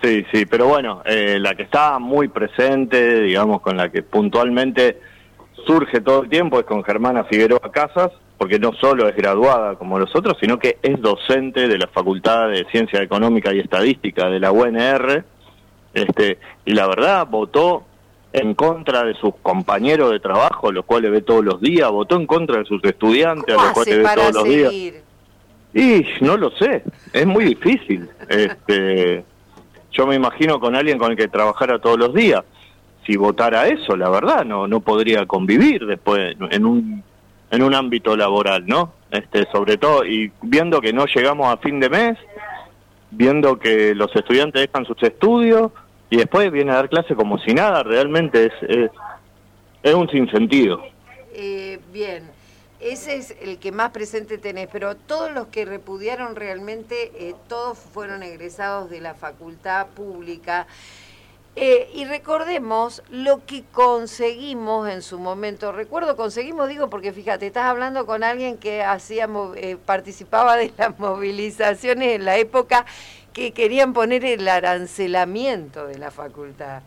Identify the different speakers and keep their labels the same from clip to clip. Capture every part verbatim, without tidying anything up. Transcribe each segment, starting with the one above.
Speaker 1: Sí, sí, pero bueno, eh, la que está muy presente, digamos, con la que puntualmente surge todo el tiempo es con Germana Figueroa Casas, porque no solo es graduada como los otros, sino que es docente de la Facultad de Ciencia Económica y Estadística de la U N R, este, y la verdad votó en contra de sus compañeros de trabajo, los cuales ve todos los días, votó en contra de sus estudiantes, a los cuales ve todos los días. Y no lo sé, es muy difícil. Este, yo me imagino con alguien con el que trabajara todos los días. Si votara eso, la verdad, no no podría convivir después en un en un ámbito laboral, ¿no? Este, sobre todo, y viendo que no llegamos a fin de mes, viendo que los estudiantes dejan sus estudios y después viene a dar clase como si nada, realmente es es, es un sinsentido.
Speaker 2: Eh, bien, ese es el que más presente tenés, pero todos los que repudiaron realmente, eh, todos fueron egresados de la facultad pública. Eh, y recordemos lo que conseguimos en su momento. Recuerdo, conseguimos, digo, porque fíjate, estás hablando con alguien que hacía, eh, participaba de las movilizaciones en la época que querían poner el arancelamiento de la facultad.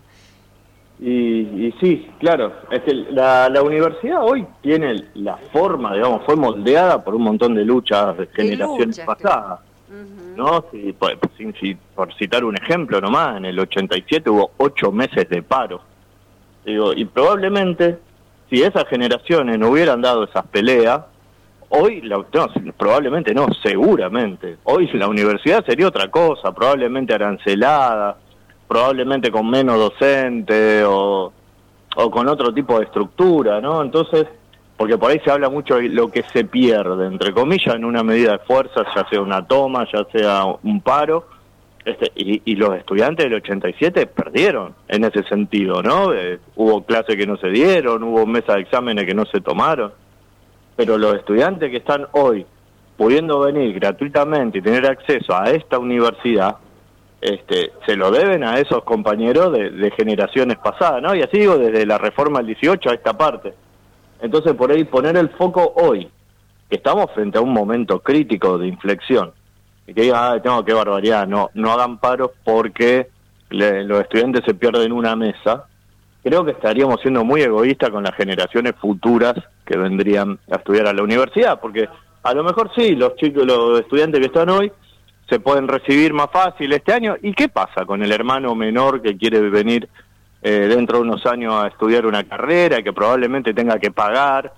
Speaker 1: Y, y sí, claro, es que la, la universidad hoy tiene la forma, digamos, fue moldeada por un montón de luchas de generaciones luchas, pasadas. Uh-huh. ¿No? Si, por, si, si, por citar un ejemplo nomás, en el ochenta y siete hubo ocho meses de paro. Digo, y probablemente, si esas generaciones no hubieran dado esas peleas, hoy, la, no, probablemente no, seguramente, hoy la universidad sería otra cosa, probablemente arancelada, probablemente con menos docentes o, o con otro tipo de estructura, ¿no? Entonces, porque por ahí se habla mucho de lo que se pierde, entre comillas, en una medida de fuerza, ya sea una toma, ya sea un paro, este, y, y los estudiantes del ochenta y siete perdieron en ese sentido, ¿no? Eh, hubo clases que no se dieron, hubo mesas de exámenes que no se tomaron, pero los estudiantes que están hoy pudiendo venir gratuitamente y tener acceso a esta universidad, este, se lo deben a esos compañeros de, de generaciones pasadas, ¿no? Y así digo, desde la reforma del dieciocho a esta parte. Entonces, por ahí poner el foco hoy, que estamos frente a un momento crítico de inflexión, y que digan, ah, no, qué barbaridad, no, no hagan paros porque le, los estudiantes se pierden una mesa, creo que estaríamos siendo muy egoístas con las generaciones futuras que vendrían a estudiar a la universidad, porque a lo mejor sí, los chicos, los estudiantes que están hoy, se pueden recibir más fácil este año. ¿Y qué pasa con el hermano menor que quiere venir eh, dentro de unos años a estudiar una carrera que probablemente tenga que pagar,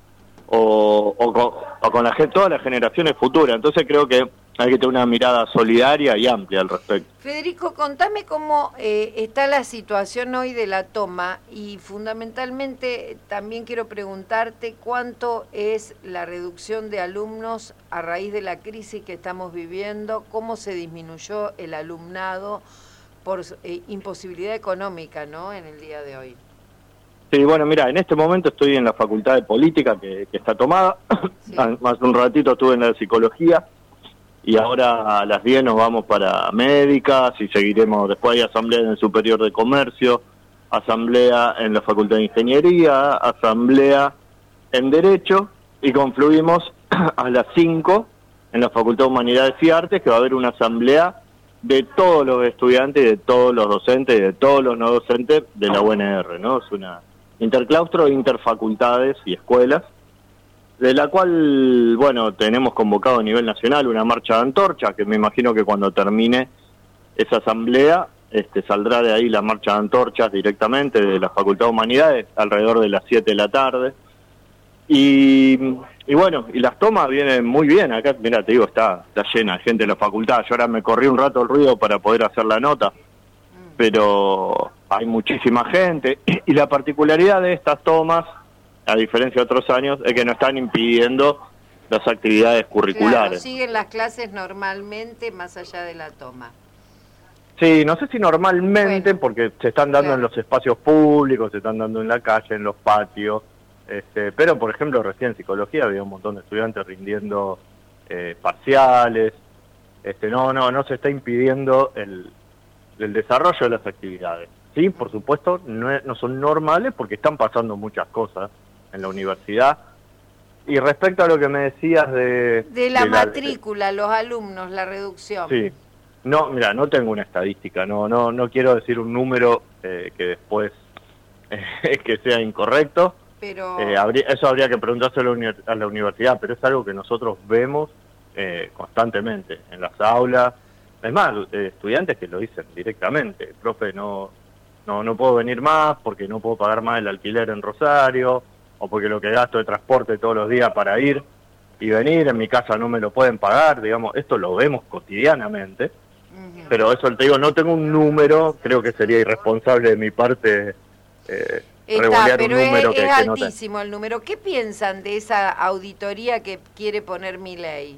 Speaker 1: o, o, con, o con la, todas las generaciones futuras? Entonces creo que hay que tener una mirada solidaria y amplia al respecto.
Speaker 2: Federico, contame cómo eh, está la situación hoy de la toma, y fundamentalmente también quiero preguntarte cuánto es la reducción de alumnos a raíz de la crisis que estamos viviendo, cómo se disminuyó el alumnado por eh, imposibilidad económica, ¿no?, en el día de hoy.
Speaker 1: Sí, bueno, mira, en este momento estoy en la Facultad de Política, que, que está tomada. Sí. Más un ratito estuve en la de Psicología, y ahora a las diez nos vamos para Médicas, y seguiremos, después hay asamblea en el Superior de Comercio, asamblea en la Facultad de Ingeniería, asamblea en Derecho, y confluimos a las cinco en la Facultad de Humanidades y Artes, que va a haber una asamblea de todos los estudiantes y de todos los docentes y de todos los no docentes de la U N R, ¿no? Es una interclaustro, interfacultades y escuelas, de la cual, bueno, tenemos convocado a nivel nacional una marcha de antorcha, que me imagino que cuando termine esa asamblea este, saldrá de ahí la marcha de antorchas directamente de la Facultad de Humanidades, alrededor de las siete de la tarde. Y, y bueno, y las tomas vienen muy bien. Acá, mira, te digo, está, está llena de gente en la facultad. Yo ahora me corrí un rato el ruido para poder hacer la nota, pero hay muchísima gente. Y la particularidad de estas tomas, a diferencia de otros años, es que no están impidiendo las actividades curriculares.
Speaker 2: Claro, siguen las clases normalmente más allá de la toma.
Speaker 1: Sí, no sé si normalmente, bueno, porque se están dando, claro, en los espacios públicos, se están dando en la calle, en los patios, este, pero por ejemplo recién en Psicología había un montón de estudiantes rindiendo eh, parciales. Este, no, no, no se está impidiendo el, el desarrollo de las actividades. Sí, por supuesto, no, es, no son normales porque están pasando muchas cosas en la universidad. Y respecto a lo que me decías de...
Speaker 2: De la de matrícula, la, de, los alumnos, la reducción.
Speaker 1: Sí, No, mira, no tengo una estadística, no no no quiero decir un número eh, que después eh, que sea incorrecto.
Speaker 2: Pero
Speaker 1: eh, habría, eso habría que preguntárselo a la, uni- a la universidad, pero es algo que nosotros vemos eh, constantemente en las aulas. Es más, eh, estudiantes que lo dicen directamente, profe, no, no no puedo venir más porque no puedo pagar más el alquiler en Rosario, o porque lo que gasto de transporte todos los días para ir y venir, en mi casa no me lo pueden pagar, digamos, esto lo vemos cotidianamente. Uh-huh. Pero eso te digo, no tengo un número, creo que sería irresponsable de mi parte eh,
Speaker 2: Está, pero un número es, que, es que altísimo no el número. ¿Qué piensan de esa auditoría que quiere poner Milei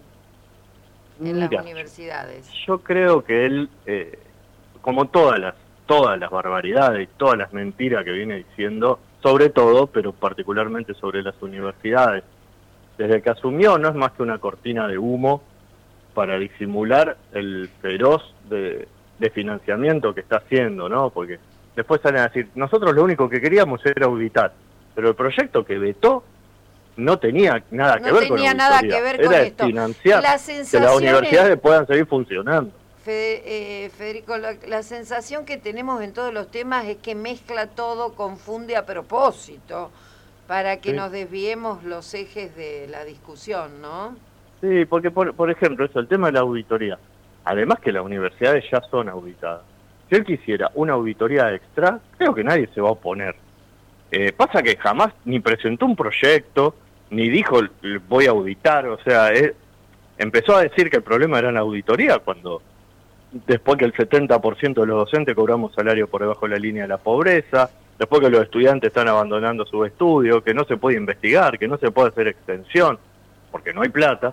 Speaker 2: en Mira, las universidades?
Speaker 1: Yo creo que él, eh, como todas las todas las barbaridades y todas las mentiras que viene diciendo, sobre todo, pero particularmente sobre las universidades, desde que asumió no es más que una cortina de humo para disimular el feroz de, de financiamiento que está haciendo, ¿no? Porque después salen a decir, nosotros lo único que queríamos era auditar, pero el proyecto que vetó no tenía nada que
Speaker 2: no
Speaker 1: ver con
Speaker 2: tenía nada que ver
Speaker 1: era
Speaker 2: con esto.
Speaker 1: Financiar
Speaker 2: la
Speaker 1: que las universidades puedan seguir funcionando.
Speaker 2: Fede, eh, Federico, la, la sensación que tenemos en todos los temas es que mezcla todo, confunde a propósito, para que sí. nos desviemos los ejes de la discusión, ¿no?
Speaker 1: Sí, porque por, por ejemplo, eso, el tema de la auditoría, además que las universidades ya son auditadas. Si él quisiera una auditoría extra, creo que nadie se va a oponer. Eh, pasa que jamás ni presentó un proyecto, ni dijo voy a auditar, o sea, él empezó a decir que el problema era la auditoría cuando, después que el setenta por ciento de los docentes cobramos salario por debajo de la línea de la pobreza, después que los estudiantes están abandonando sus estudios, que no se puede investigar, que no se puede hacer extensión, porque no hay plata,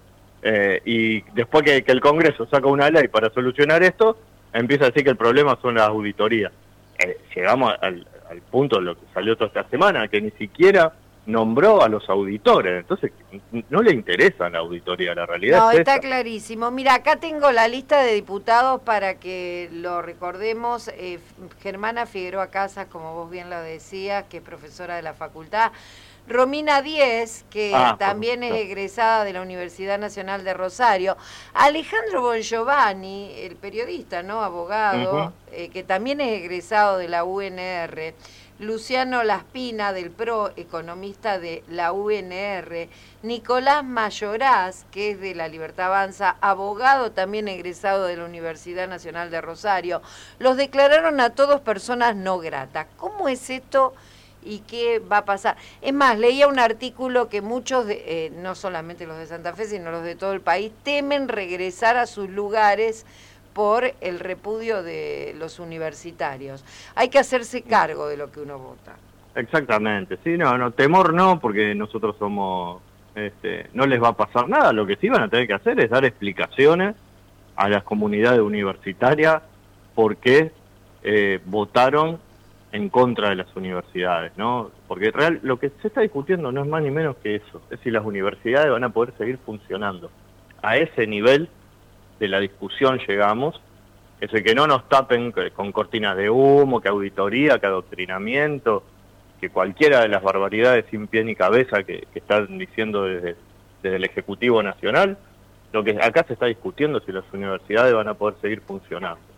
Speaker 1: eh, y después que, que el Congreso saca una ley para solucionar esto, empieza a decir que el problema son las auditorías. Eh, llegamos al, al punto de lo que salió toda esta semana, que ni siquiera nombró a los auditores, entonces no le interesa la auditoría, la realidad
Speaker 2: no,
Speaker 1: es
Speaker 2: está
Speaker 1: esa.
Speaker 2: Clarísimo. Mira, acá tengo la lista de diputados para que lo recordemos. eh, Germana Figueroa Casas, como vos bien lo decías, que es profesora de la facultad. Romina Díez, que ah, también por... es egresada de la Universidad Nacional de Rosario. Alejandro Bongiovanni, el periodista, ¿no? Abogado, uh-huh. eh, que también es egresado de la U N R. Luciano Laspina, del P R O, economista de la U N R. Nicolás Mayoraz, que es de la Libertad Avanza, abogado también egresado de la Universidad Nacional de Rosario. Los declararon a todos personas no gratas. ¿Cómo es esto y qué va a pasar? Es más, leía un artículo que muchos, de, eh, no solamente los de Santa Fe, sino los de todo el país, temen regresar a sus lugares por el repudio de los universitarios. Hay que hacerse cargo de lo que uno vota.
Speaker 1: Exactamente, sí, no, no, temor no, porque nosotros somos, este, no les va a pasar nada, lo que sí van a tener que hacer es dar explicaciones a las comunidades universitarias por qué eh, votaron en contra de las universidades, ¿no? Porque real, lo que se está discutiendo no es más ni menos que eso, es si las universidades van a poder seguir funcionando. A ese nivel de la discusión llegamos, es el que no nos tapen con cortinas de humo, que auditoría, que adoctrinamiento, que cualquiera de las barbaridades sin pie ni cabeza que, que están diciendo desde, desde el Ejecutivo Nacional. Lo que acá se está discutiendo es si las universidades van a poder seguir funcionando.